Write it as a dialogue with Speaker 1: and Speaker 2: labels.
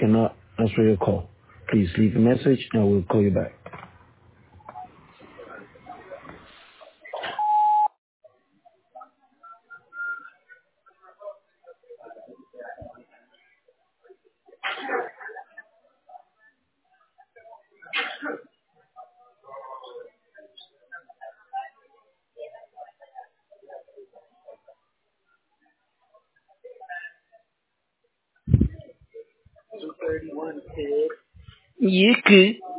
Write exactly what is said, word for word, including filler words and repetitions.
Speaker 1: cannot answer your call. Please leave a message and we'll call you back.
Speaker 2: Yiki